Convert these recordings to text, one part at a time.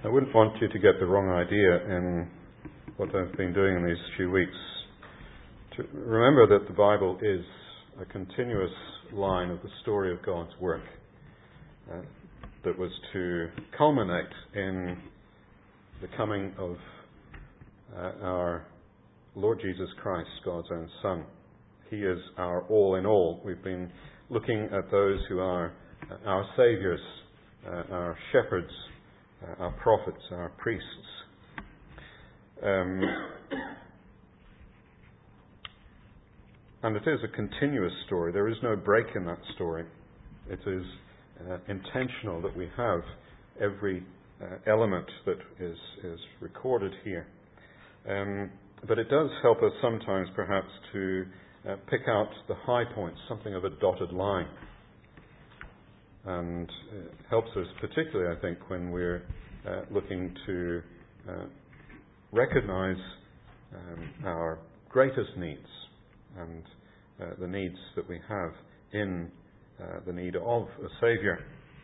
I wouldn't want you to get the wrong idea in what I've been doing in these few weeks. To remember that the Bible is a continuous line of the story of God's work that was to culminate in the coming of our Lord Jesus Christ, God's own Son. He is our all in all. We've been looking at those who are our saviours, our shepherds, our prophets, our priests. And it is a continuous story. There is no break in that story. It is intentional that we have every element that is recorded here. But it does help us sometimes perhaps to pick out the high points, something of a dotted line. And it helps us particularly, I think, when we're looking to recognize our greatest needs and the needs that we have in the need of a Saviour.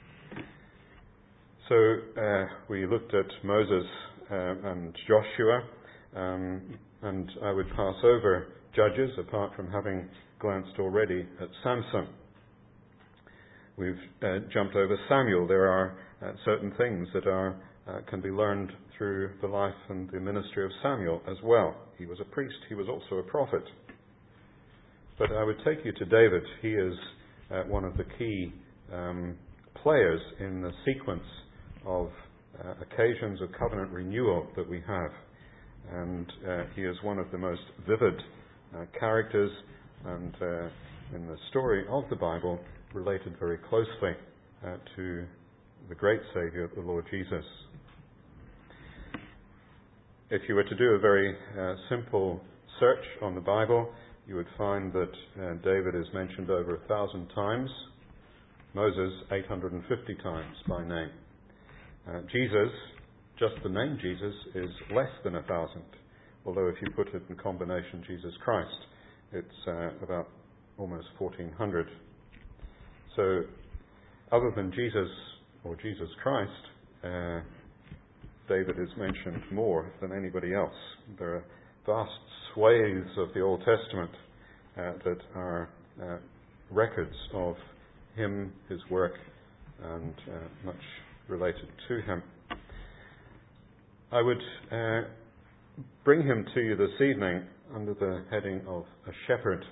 So we looked at Moses and Joshua, and I would pass over Judges, apart from having glanced already at Samson. We've jumped over Samuel. There are certain things that can be learned through the life and the ministry of Samuel as well. He was a priest. He was also a prophet. But I would take you to David. He is one of the key players in the sequence of occasions of covenant renewal that we have. And he is one of the most vivid characters, and in the story of the Bible, related very closely to the great Saviour, the Lord Jesus. If you were to do a very simple search on the Bible, you would find that David is mentioned over 1,000 times, Moses 850 times by name. Jesus, just the name Jesus, is less than 1,000, although if you put it in combination Jesus Christ, it's about almost 1,400. So, other than Jesus or Jesus Christ, David is mentioned more than anybody else. There are vast swathes of the Old Testament that are records of him, his work, and much related to him. I would bring him to you this evening under the heading of a shepherd,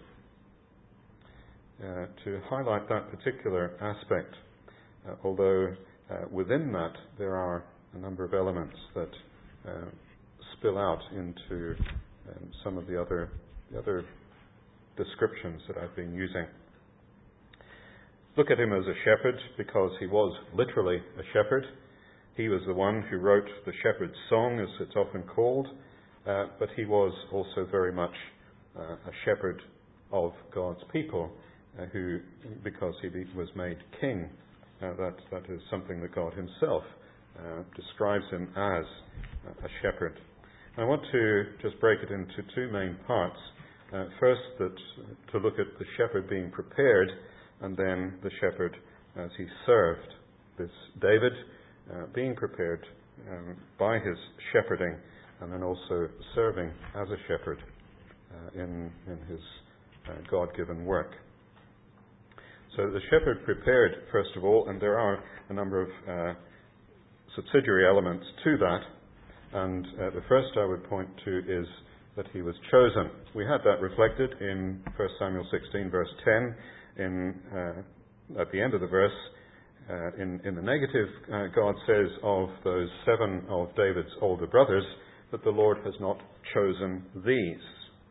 to highlight that particular aspect, although within that there are a number of elements that spill out into some of the other descriptions that I've been using. Look at him as a shepherd because he was literally a shepherd. He was the one who wrote the shepherd's song, as it's often called, but he was also very much a shepherd of God's people, who, because he was made king, that is something that God himself describes him as a shepherd. I want to just break it into two main parts. First, to look at the shepherd being prepared, and then the shepherd as he served. This David being prepared by his shepherding, and then also serving as a shepherd in his God-given work. So the shepherd prepared, first of all, and there are a number of subsidiary elements to that. And the first I would point to is that he was chosen. We had that reflected in 1 Samuel 16, verse 10. At the end of the verse, in the negative, God says of those 7 of David's older brothers that the Lord has not chosen these.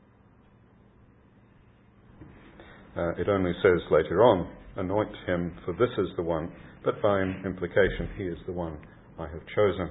It only says later on, anoint him, for this is the one, but by implication, he is the one I have chosen.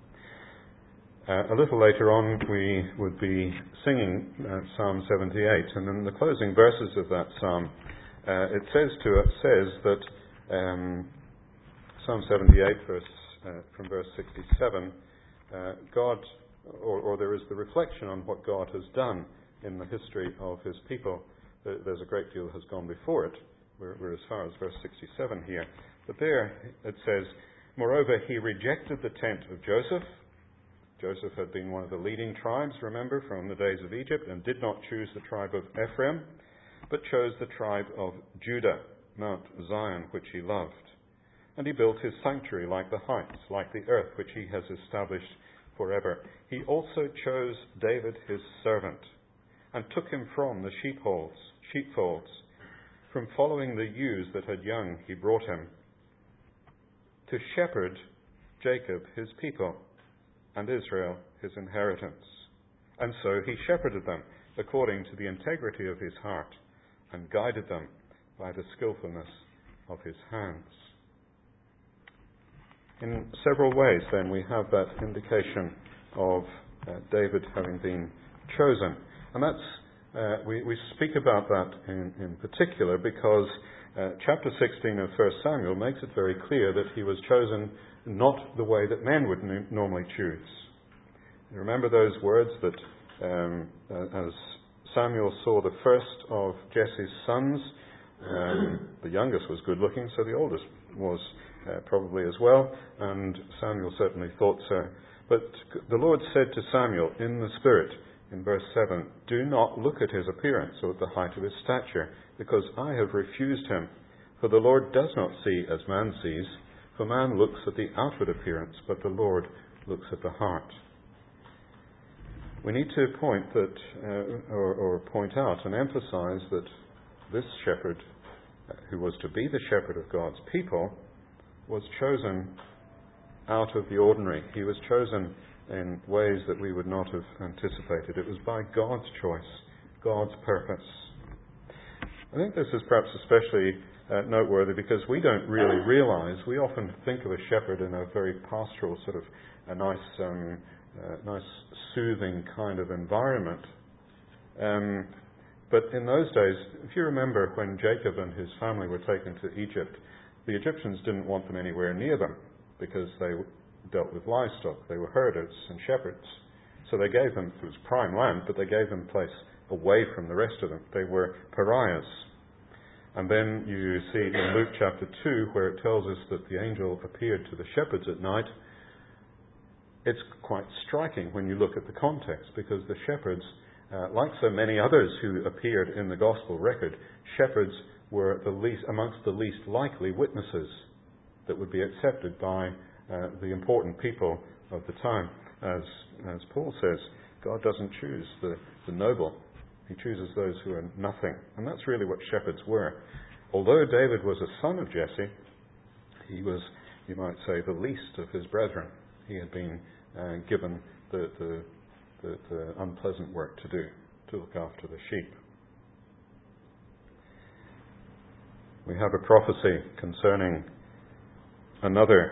A little later on, we would be singing Psalm 78, and in the closing verses of that psalm, it says that Psalm 78, from verse 67, God, or there is the reflection on what God has done in the history of his people. There's a great deal that has gone before it. We're as far as verse 67 here. But there it says, Moreover, he rejected the tent of Joseph. Joseph had been one of the leading tribes, remember, from the days of Egypt, and did not choose the tribe of Ephraim, but chose the tribe of Judah, Mount Zion, which he loved. And he built his sanctuary like the heights, like the earth, which he has established forever. He also chose David his servant, and took him from the sheepfolds. From following the ewes that had young, he brought him to shepherd Jacob his people, and Israel his inheritance. And so he shepherded them according to the integrity of his heart, and guided them by the skillfulness of his hands. In several ways, then, we have that indication of David having been chosen. And that's we speak about that in particular because chapter 16 of 1 Samuel makes it very clear that he was chosen not the way that men would normally choose. You remember those words that as Samuel saw the first of Jesse's sons, the youngest was good looking, so the oldest was probably as well, and Samuel certainly thought so. But the Lord said to Samuel in the Spirit, in verse 7, "Do not look at his appearance or at the height of his stature, because I have refused him. For the Lord does not see as man sees, for man looks at the outward appearance, but the Lord looks at the heart." We need to point out and emphasize that this shepherd, who was to be the shepherd of God's people, was chosen out of the ordinary. He was chosen in ways that we would not have anticipated. It was by God's choice, God's purpose. I think this is perhaps especially noteworthy because we don't really realize, we often think of a shepherd in a very pastoral sort of a nice soothing kind of environment. But in those days, if you remember when Jacob and his family were taken to Egypt, the Egyptians didn't want them anywhere near them because they dealt with livestock. They were herders and shepherds. So they gave them, it was prime land, but they gave them a place away from the rest of them. They were pariahs. And then you see in Luke chapter 2 where it tells us that the angel appeared to the shepherds at night. It's quite striking when you look at the context, because the shepherds, like so many others who appeared in the gospel record, shepherds were amongst the least likely witnesses that would be accepted by the important people of the time. As Paul says, God doesn't choose the noble. He chooses those who are nothing. And that's really what shepherds were. Although David was a son of Jesse, he was, you might say, the least of his brethren. He had been given the unpleasant work to do, to look after the sheep. We have a prophecy concerning another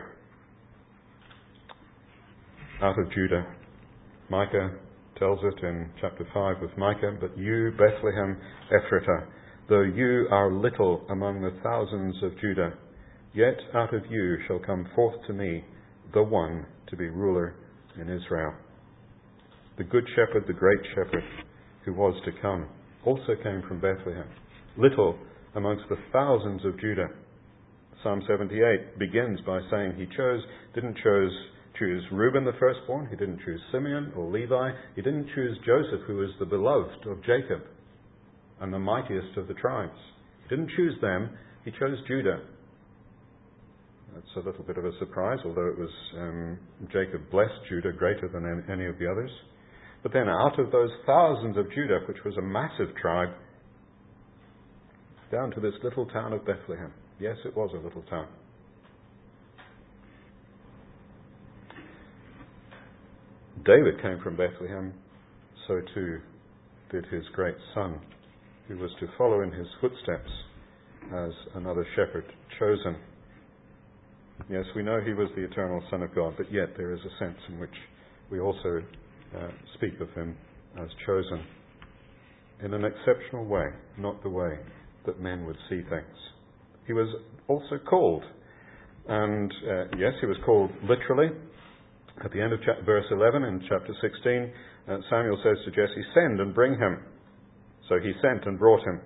out of Judah. Micah tells it in chapter 5 of Micah, "But you, Bethlehem Ephratah, though you are little among the thousands of Judah, yet out of you shall come forth to me the one to be ruler in Israel." The good shepherd, the great shepherd who was to come, also came from Bethlehem, little amongst the thousands of Judah. Psalm 78 begins by saying he didn't choose Reuben the firstborn, he didn't choose Simeon or Levi, he didn't choose Joseph, who was the beloved of Jacob and the mightiest of the tribes. He didn't choose them, he chose Judah. That's a little bit of a surprise, although it was Jacob blessed Judah greater than any of the others. But then out of those thousands of Judah, which was a massive tribe, down to this little town of Bethlehem. Yes, it was a little town. David came from Bethlehem, so too did his great son, who was to follow in his footsteps as another shepherd chosen. Yes, we know he was the eternal Son of God, but yet there is a sense in which we also speak of him as chosen in an exceptional way, not the way that men would see things. He was also called, and yes, he was called literally. At the end of verse 11 in chapter 16, Samuel says to Jesse, "Send and bring him." So he sent and brought him.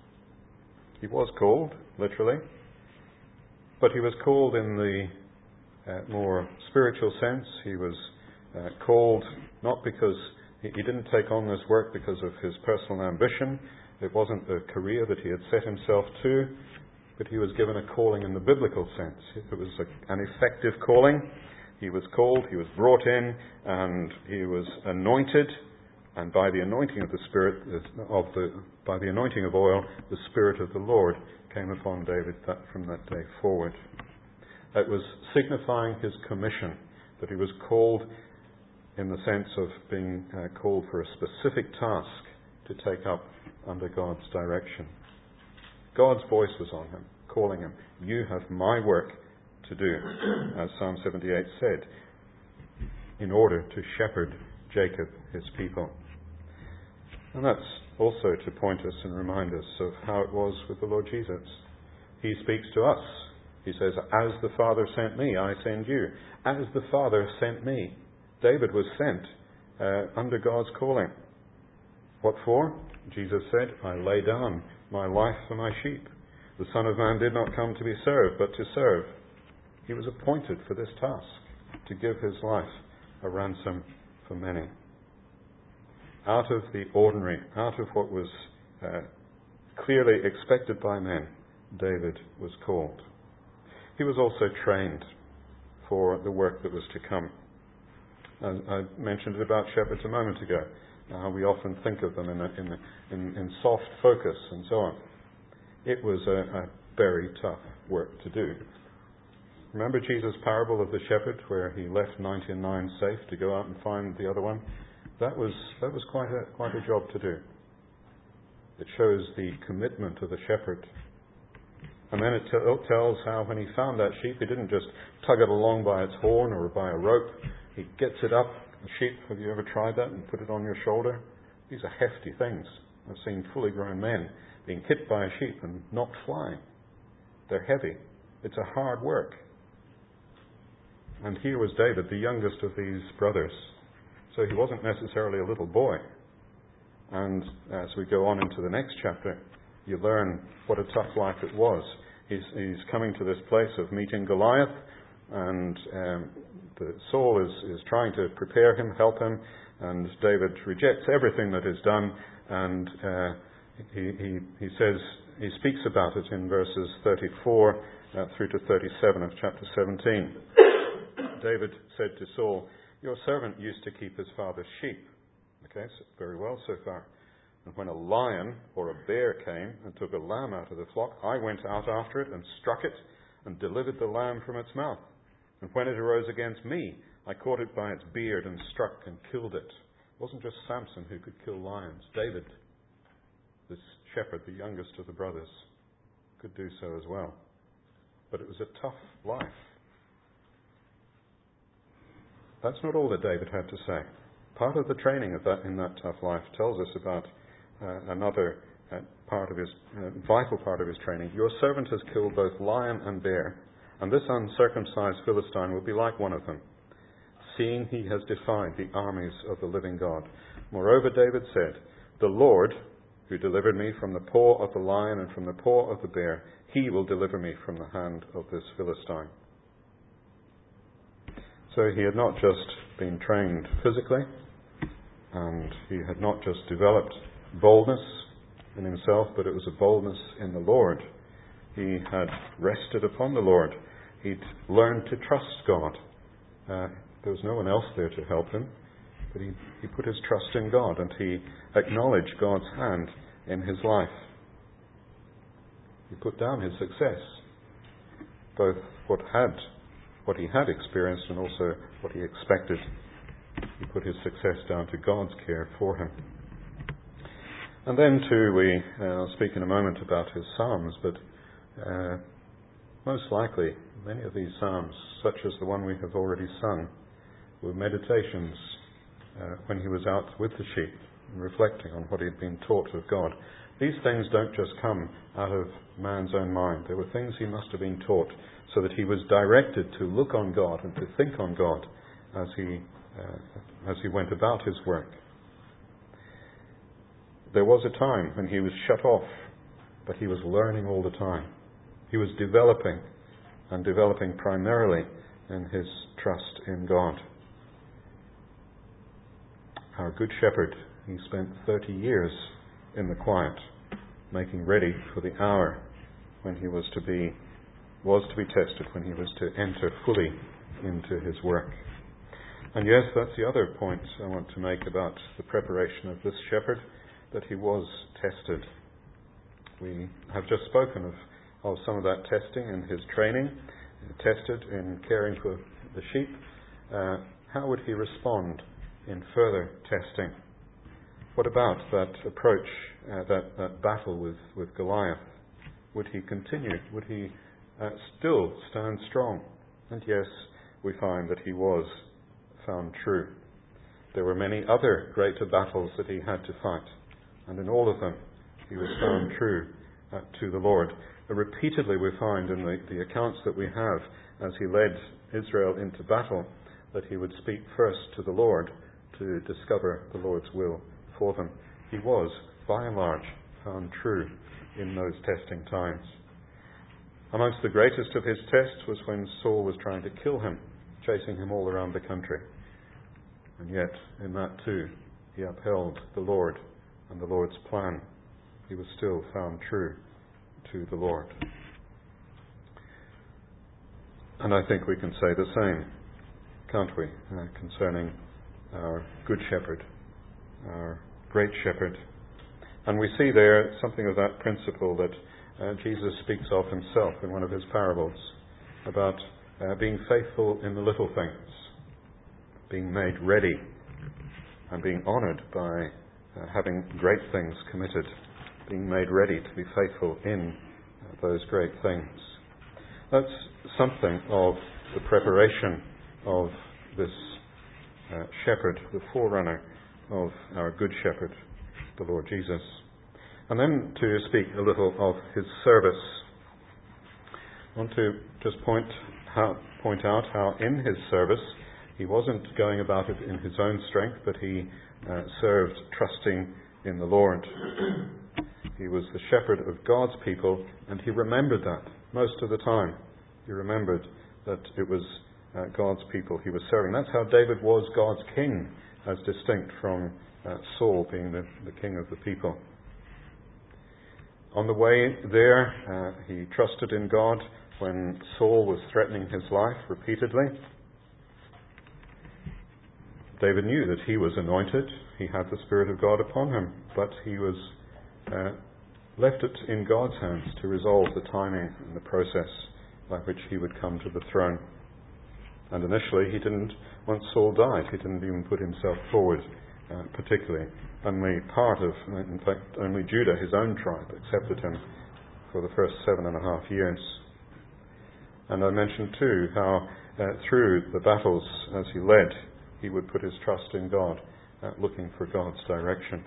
He was called literally, but he was called in the more spiritual sense. He was called not because he didn't take on this work because of his personal ambition. It wasn't the career that he had set himself to, but he was given a calling in the biblical sense. It was an effective calling. He was called, he was brought in, and he was anointed. And by the anointing of the Spirit, by the anointing of oil, the Spirit of the Lord came upon David from that day forward. It was signifying his commission, that he was called in the sense of being called for a specific task to take up under God's direction. God's voice was on him, calling him, "You have my work to do," as Psalm 78 said, in order to shepherd Jacob, his people. And that's also to point us and remind us of how it was with the Lord Jesus. He speaks to us. He says, "As the Father sent me, I send you." As the Father sent me. David was sent under God's calling. What for? Jesus said, "I lay down my life for my sheep. The Son of Man did not come to be served, but to serve." He was appointed for this task, to give his life a ransom for many. Out of the ordinary, out of what was clearly expected by men, David was called. He was also trained for the work that was to come. I mentioned it about shepherds a moment ago. We often think of them in soft focus and so on. It was a very tough work to do. Remember Jesus' parable of the shepherd, where he left 99 safe to go out and find the other one? That was quite a job to do. It shows the commitment of the shepherd. And then it tells how when he found that sheep, he didn't just tug it along by its horn or by a rope. He gets it up. A sheep, have you ever tried that and put it on your shoulder? These are hefty things. I've seen fully grown men being hit by a sheep and knocked flying. They're heavy. It's a hard work. And here was David, the youngest of these brothers. So he wasn't necessarily a little boy. And as we go on into the next chapter, you learn what a tough life it was. He's coming to this place of meeting Goliath, and Saul is trying to prepare him, help him, and David rejects everything that is done, and he speaks about it in verses 34 through to 37 of chapter 17. David said to Saul, "Your servant used to keep his father's sheep." Okay, so very well so far. "And when a lion or a bear came and took a lamb out of the flock, I went out after it and struck it and delivered the lamb from its mouth. And when it arose against me, I caught it by its beard and struck and killed it." It wasn't just Samson who could kill lions. David, this shepherd, the youngest of the brothers, could do so as well. But it was a tough life. That's not all that David had to say. Part of the training of that in that tough life tells us about another part of his vital part of his training. "Your servant has killed both lion and bear, and this uncircumcised Philistine will be like one of them, seeing he has defied the armies of the living God." Moreover, David said, "The Lord, who delivered me from the paw of the lion and from the paw of the bear, he will deliver me from the hand of this Philistine." So he had not just been trained physically, and he had not just developed boldness in himself, but it was a boldness in the Lord. He had rested upon the Lord. He'd learned to trust God. There was no one else there to help him, but he put his trust in God, and he acknowledged God's hand in his life. He put down his success, both what he had experienced and also what he expected. He put his success down to God's care for him. And then too, I'll speak in a moment about his psalms, but most likely many of these psalms, such as the one we have already sung, were meditations when he was out with the sheep and reflecting on what he had been taught of God. These things don't just come out of man's own mind. They were things he must have been taught so that he was directed to look on God and to think on God as he went about his work. There was a time when he was shut off, but he was learning all the time. He was developing, and developing primarily in his trust in God. Our Good Shepherd, he spent 30 years in the quiet, making ready for the hour when he was to be tested, when he was to enter fully into his work. And yes, that's the other point I want to make about the preparation of this shepherd, that he was tested. We have just spoken of some of that testing in his training, tested in caring for the sheep. How would he respond in further testing? What about that approach, that battle with Goliath? Would he continue? Would he still stand strong? And yes, we find that he was found true. There were many other greater battles that he had to fight, and in all of them he was found true to the Lord. Repeatedly we find in the accounts that we have, as he led Israel into battle, that he would speak first to the Lord to discover the Lord's will for them. He was, by and large, found true in those testing times. Amongst the greatest of his tests was when Saul was trying to kill him, chasing him all around the country. And yet, in that too, he upheld the Lord and the Lord's plan. He was still found true to the Lord. And I think we can say the same, can't we, concerning our Good Shepherd, our Great Shepherd. And we see there something of that principle that Jesus speaks of himself in one of his parables, about being faithful in the little things, being made ready, and being honoured by having great things committed, being made ready to be faithful in those great things. That's something of the preparation of this shepherd, the forerunner of our Good Shepherd, the Lord Jesus. And then to speak a little of his service. I want to just point out how in his service he wasn't going about it in his own strength, but he served trusting in the Lord. He was the shepherd of God's people, and he remembered that most of the time. He remembered that it was God's people he was serving. That's how David was God's king, as distinct from Saul being the king of the people. On the way there, he trusted in God when Saul was threatening his life repeatedly. David knew that he was anointed. He had the Spirit of God upon him, but he was left it in God's hands to resolve the timing and the process by which he would come to the throne. And initially, once Saul died, he didn't even put himself forward particularly. Only only Judah, his own tribe, accepted him for the first 7.5 years. And I mentioned too how through the battles as he led, he would put his trust in God, looking for God's direction.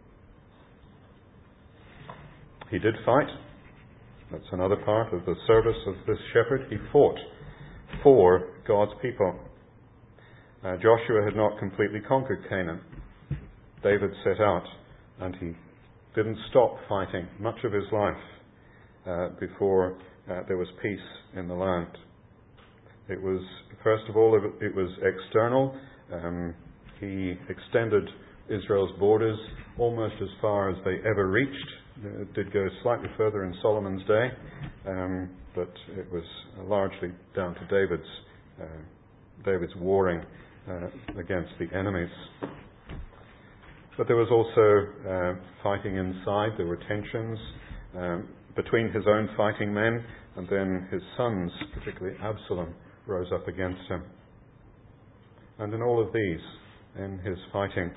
He did fight. That's another part of the service of this shepherd. He fought for God's people. Joshua had not completely conquered Canaan. David set out, and he didn't stop fighting much of his life before there was peace in the land. It was, first of all, it was external. He extended Israel's borders almost as far as they ever reached. It did go slightly further in Solomon's day, but it was largely down to David's warring against the enemies. But there was also fighting inside. There were tensions between his own fighting men, and then his sons, particularly Absalom, rose up against him. And in all of these, in his fighting,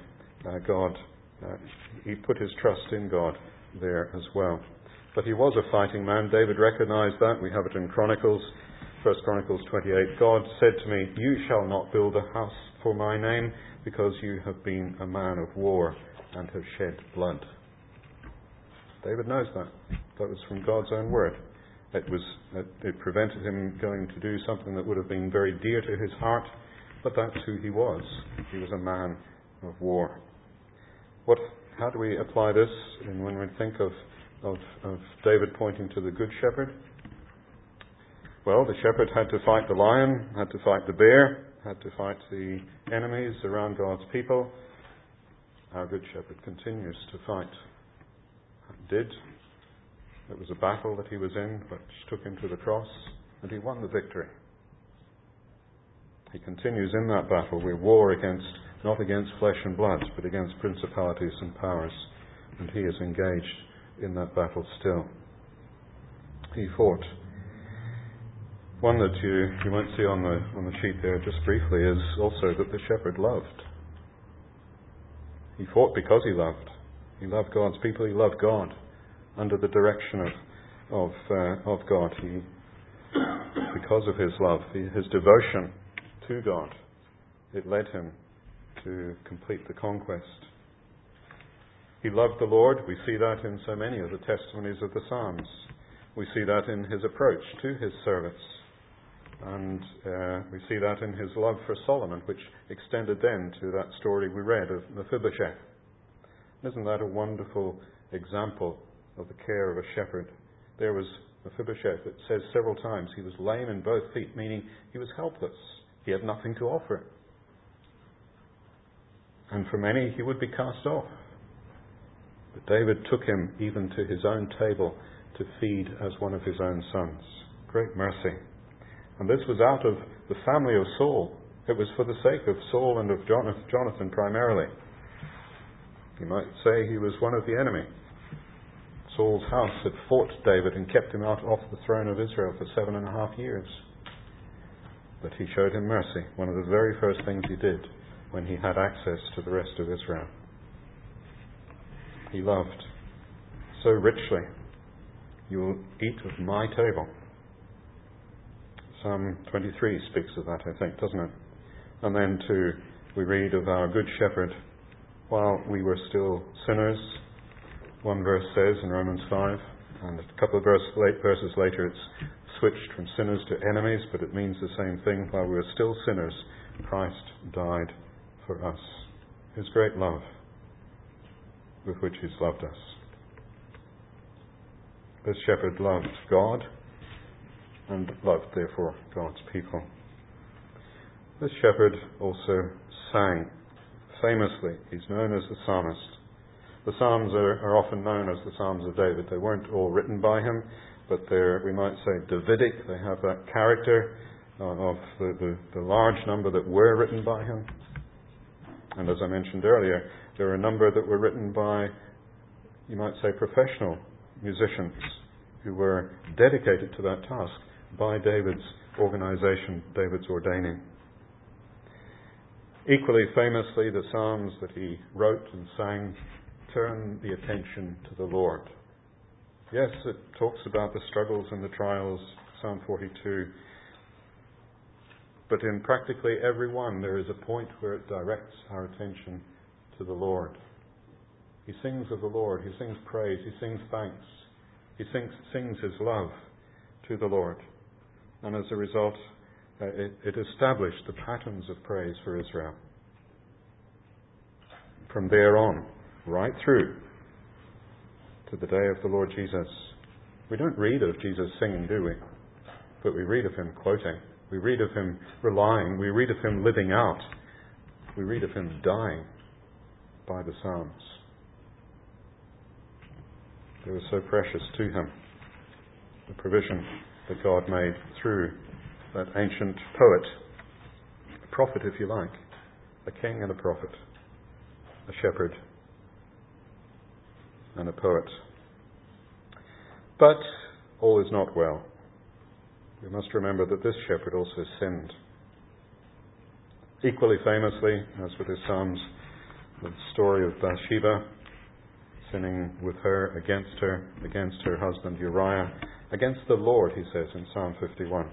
he put his trust in God there as well. But he was a fighting man. David recognized that. We have it in Chronicles, 1 Chronicles 28. God said to me, "You shall not build a house for my name, because you have been a man of war and have shed blood." David knows that. That was from God's own word. It prevented him going to do something that would have been very dear to his heart, but that's who he was. He was a man of war. How do we apply this when we think of David pointing to the Good Shepherd? Well, the shepherd had to fight the lion, had to fight the bear, had to fight the enemies around God's people. Our good shepherd continues to fight. Did. It was a battle that he was in, which took him to the cross, and he won the victory. He continues in that battle. We war not against flesh and blood, but against principalities and powers. And he is engaged in that battle still. He fought. One that you might see on the sheet there just briefly is also that the shepherd loved. He fought because he loved. He loved God's people. He loved God under the direction of God. Because of his love, his devotion to God, it led him to complete the conquest. He loved the Lord. We see that in so many of the testimonies of the Psalms. We see that in his approach to his service. And we see that in his love for Solomon, which extended then to that story we read of Mephibosheth. Isn't that a wonderful example of the care of a shepherd? There was Mephibosheth. It says several times he was lame in both feet, meaning he was helpless. He had nothing to offer. And for many, he would be cast off. But David took him even to his own table to feed as one of his own sons. Great mercy. And this was out of the family of Saul. It was for the sake of Saul and of Jonathan primarily. You might say he was one of the enemy. Saul's house had fought David and kept him off the throne of Israel for 7.5 years. But he showed him mercy. One of the very first things he did when he had access to the rest of Israel. He loved so richly. You will eat of my table. Psalm 23 speaks of that, I think, doesn't it? And then too, we read of our good shepherd while we were still sinners. One verse says in Romans 5, and a couple of verses later it's switched from sinners to enemies, but it means the same thing. While we were still sinners, Christ died for us. His great love with which he's loved us. This shepherd loved God and loved, therefore, God's people. This shepherd also sang famously. He's known as the psalmist. The Psalms are often known as the Psalms of David. They weren't all written by him, but they're, we might say, Davidic. They have that character of the large number that were written by him. And as I mentioned earlier, there are a number that were written by, you might say, professional musicians who were dedicated to that task by David's organization, David's ordaining. Equally famously, the Psalms that he wrote and sang turn the attention to the Lord. Yes, it talks about the struggles and the trials, Psalm 42. But in practically every one, there is a point where it directs our attention to the Lord. He sings of the Lord. He sings praise. He sings thanks. He sings his love to the Lord. And as a result, it established the patterns of praise for Israel. From there on, right through to the day of the Lord Jesus. We don't read of Jesus singing, do we? But we read of him quoting. We read of him relying. We read of him living out. We read of him dying by the Psalms. They were so precious to him. The provision that God made through that ancient poet, a prophet if you like, a king and a prophet, a shepherd and a poet. But all is not well. We must remember that this shepherd also sinned. Equally famously, as with his Psalms, the story of Bathsheba, sinning with her, against her husband Uriah, against the Lord, he says in Psalm 51.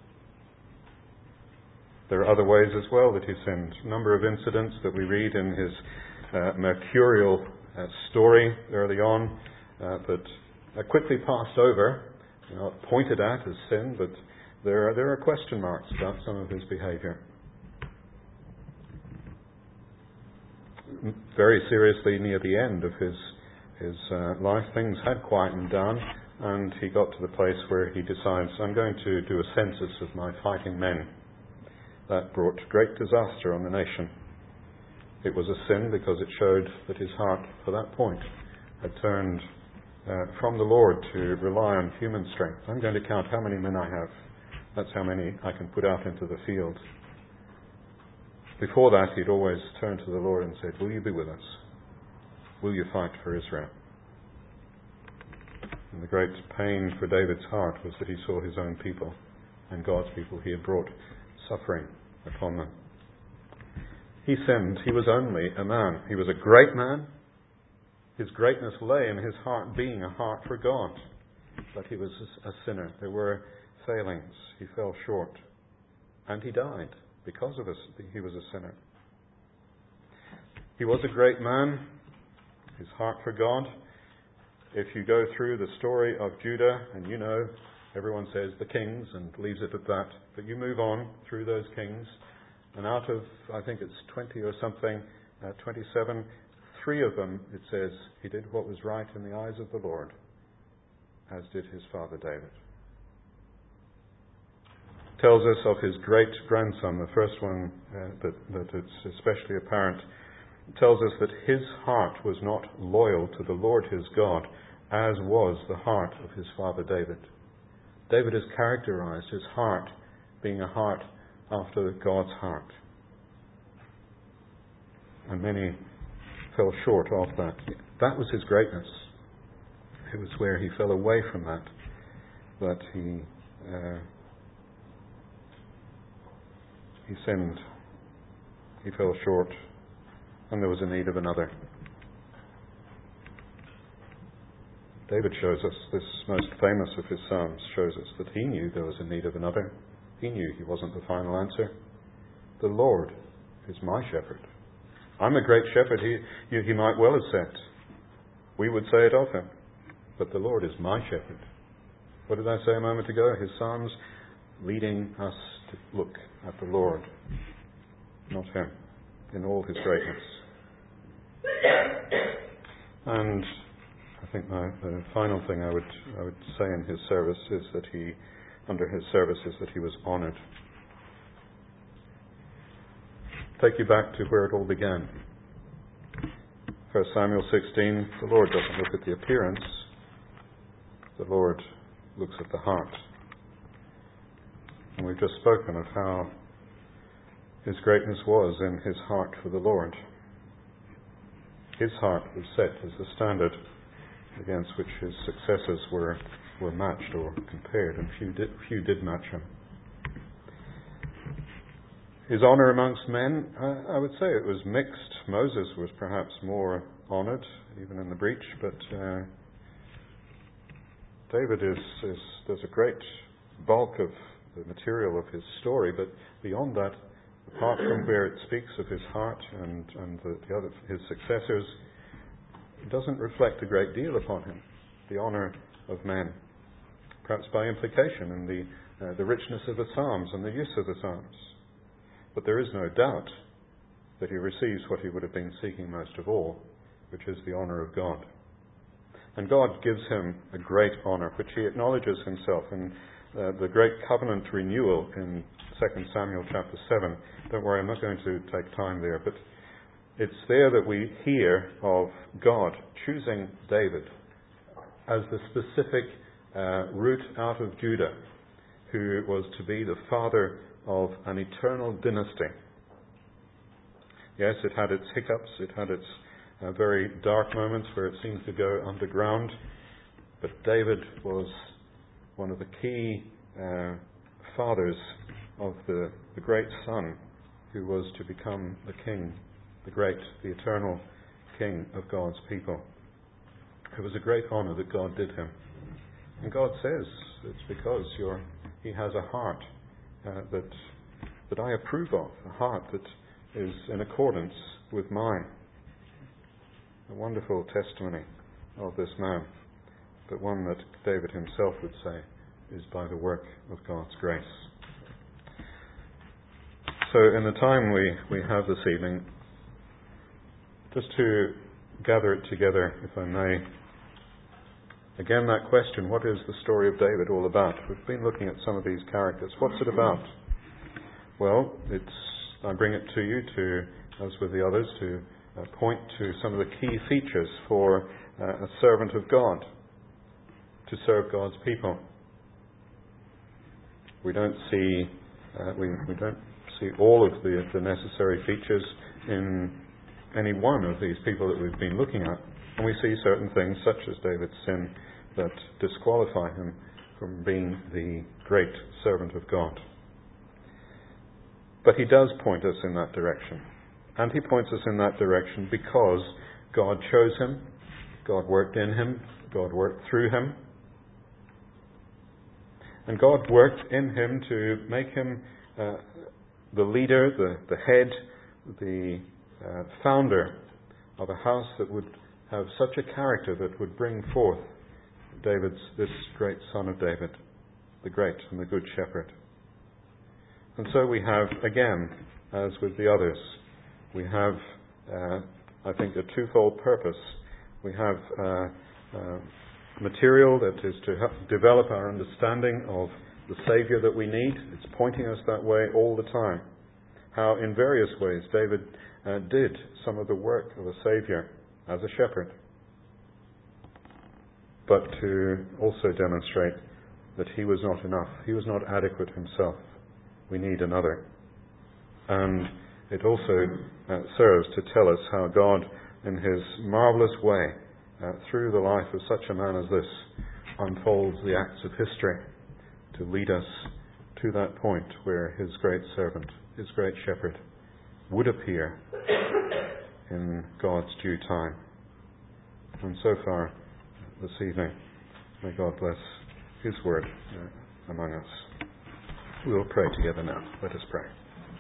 There are other ways as well that he sinned. A number of incidents that we read in his mercurial story early on that are quickly passed over, not pointed at as sin, but there are question marks about some of his behavior. Very seriously, near the end of his life, things had quietened down and he got to the place where he decides, I'm going to do a census of my fighting men. That brought great disaster on the nation. It was a sin because it showed that his heart, for that point, had turned from the Lord to rely on human strength. I'm going to count how many men I have. That's how many I can put out into the field. Before that, he'd always turned to the Lord and said, will you be with us? Will you fight for Israel? And the great pain for David's heart was that he saw his own people and God's people. He had brought suffering upon them. He sinned. He was only a man. He was a great man. His greatness lay in his heart being a heart for God. But he was a sinner. There were failings. He fell short. And he died because of he was a sinner. He was a great man. His heart for God. If you go through the story of Judah, and you know, everyone says the kings and leaves it at that. But you move on through those kings. And out of, I think it's 20 or something, 27, 3 of them, it says, he did what was right in the eyes of the Lord, as did his father David. Tells us of his great grandson, the first one that it's especially apparent, tells us that his heart was not loyal to the Lord his God, as was the heart of his father David. David has characterized his heart being a heart after God's heart. And many fell short of that. That was his greatness. It was where he fell away from that he sinned. He fell short, and there was a need of another. David shows us, this most famous of his psalms, shows us that he knew there was a need of another. He knew he wasn't the final answer. The Lord is my shepherd. I'm a great shepherd, he might well have said. We would say it of him. But the Lord is my shepherd. What did I say a moment ago? His psalms leading us to look at the Lord, not him, in all his greatness. And I think the final thing I would say in his service is that under his service is that he was honoured. Take you back to where it all began. 1 Samuel 16, the Lord doesn't look at the appearance. The Lord looks at the heart. And we've just spoken of how his greatness was in his heart for the Lord. His heart was set as the standard against which his successors were matched or compared, and few did match him. His honour amongst men, I would say it was mixed. Moses was perhaps more honoured, even in the breach, but David there's a great bulk of the material of his story, but beyond that, apart from where it speaks of his heart and his successors, it doesn't reflect a great deal upon him, the honour of men. Perhaps by implication in the richness of the Psalms and the use of the Psalms. But there is no doubt that he receives what he would have been seeking most of all, which is the honour of God. And God gives him a great honour, which he acknowledges himself in the great covenant renewal in 2 Samuel chapter 7. Don't worry, I'm not going to take time there, but it's there that we hear of God choosing David as the specific root out of Judah, who was to be the father of an eternal dynasty. Yes, it had its hiccups, it had its very dark moments where it seemed to go underground, but David was one of the key fathers of the great son who was to become the king, the eternal king of God's people. It was a great honour that God did him. And God says it's because he has a heart that I approve of, a heart that is in accordance with mine. A wonderful testimony of this man, but one that David himself would say is by the work of God's grace. So in the time we have this evening, just to gather it together, if I may, Again, that question, what is the story of David all about? We've been looking at some of these characters. What's it about? Well, I bring it to you as with the others, to point to some of the key features for a servant of God, to serve God's people. We don't see all of the necessary features in any one of these people that we've been looking at. And we see certain things, such as David's sin, that disqualify him from being the great servant of God. But he does point us in that direction. And he points us in that direction because God chose him, God worked in him, God worked through him. And God worked in him to make him the leader, the head, the founder of a house that would have such a character that would bring forth this great son of David, the great and the good shepherd. And so we have, again, as with the others, we have, I think, a twofold purpose. We have material that is to develop our understanding of the Saviour that we need. It's pointing us that way all the time. How in various ways David did some of the work of a Saviour as a shepherd. But to also demonstrate that he was not enough. He was not adequate himself. We need another. And it also serves to tell us how God, in his marvellous way, through the life of such a man as this, unfolds the acts of history to lead us to that point where his great servant, his great shepherd, would appear in God's due time. And so far this evening, may God bless his word among us. We will pray together now. Let us pray.